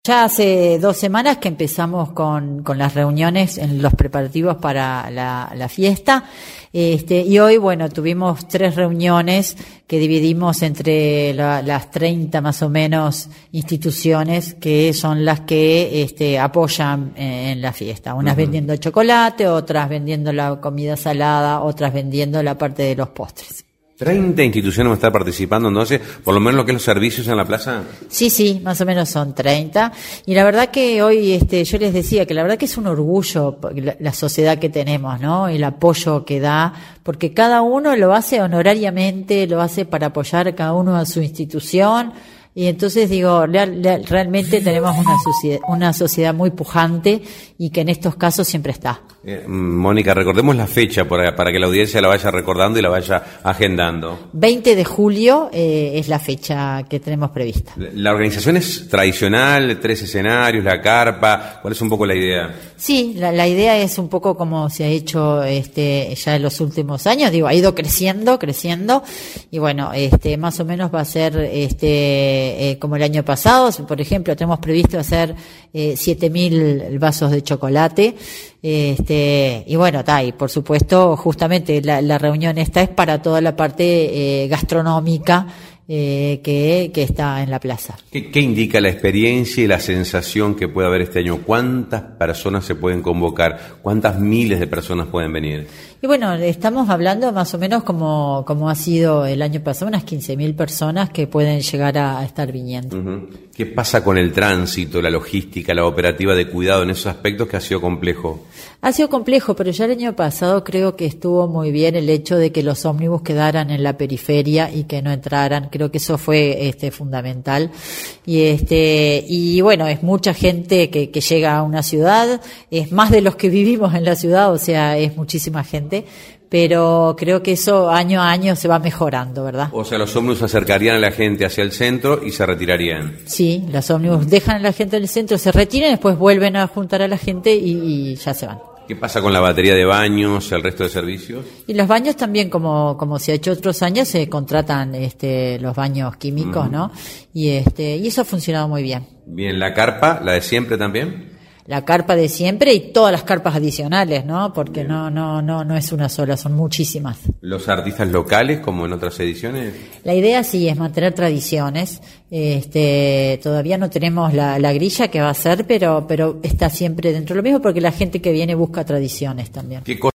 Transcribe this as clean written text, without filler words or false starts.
Ya hace 2 semanas que empezamos con las reuniones en los preparativos para la fiesta. Y hoy, bueno, tuvimos 3 reuniones que dividimos entre las 30 más o menos instituciones que son las que apoyan en la fiesta. Unas vendiendo chocolate, otras vendiendo la comida salada, otras vendiendo la parte de los postres. 30 instituciones van a estar participando, entonces, por lo menos lo que es los servicios en la plaza. Sí, más o menos son 30. Y la verdad que hoy, yo les decía que la verdad que es un orgullo la sociedad que tenemos, ¿no? El apoyo que da, porque cada uno lo hace honorariamente, lo hace para apoyar cada uno a su institución. Y entonces digo, realmente tenemos una sociedad muy pujante y que en estos casos siempre está. Mónica, recordemos la fecha para que la audiencia la vaya recordando y la vaya agendando. 20 de julio es la fecha que tenemos prevista. ¿La organización es tradicional, 3 escenarios, la carpa? ¿Cuál es un poco la idea? Sí, la idea es un poco como se ha hecho ya en los últimos años. Digo, ha ido creciendo y bueno, más o menos va a ser como el año pasado. Por ejemplo, tenemos previsto hacer 7.000 vasos de chocolate. Y bueno, y por supuesto, justamente la reunión esta es para toda la parte gastronómica que está en la plaza. ¿Qué indica la experiencia y la sensación que puede haber este año? ¿Cuántas personas se pueden convocar? ¿Cuántas miles de personas pueden venir? Y bueno, estamos hablando más o menos como ha sido el año pasado, unas 15.000 personas que pueden llegar a estar viniendo. Uh-huh. ¿Qué pasa con el tránsito, la logística, la operativa de cuidado en esos aspectos que ha sido complejo? Ha sido complejo, pero ya el año pasado creo que estuvo muy bien el hecho de que los ómnibus quedaran en la periferia y que no entraran. Creo que eso fue fundamental. Y bueno, es mucha gente que llega a una ciudad, es más de los que vivimos en la ciudad, o sea, es muchísima gente. Pero creo que eso año a año se va mejorando, ¿verdad? O sea, los ómnibus acercarían a la gente hacia el centro y se retirarían. Sí, los ómnibus dejan a la gente en el centro, se retiran, después vuelven a juntar a la gente y ya se van. ¿Qué pasa con la batería de baños, el resto de servicios? Y los baños también, como se ha hecho otros años, se contratan los baños químicos, ¿no? Y eso ha funcionado muy bien. Bien, ¿la carpa, la de siempre también? La carpa de siempre y todas las carpas adicionales, ¿no? Porque no es una sola, son muchísimas. ¿Los artistas locales, como en otras ediciones? La idea sí es mantener tradiciones. Todavía no tenemos la grilla que va a ser, pero está siempre dentro de lo mismo porque la gente que viene busca tradiciones también. ¿Qué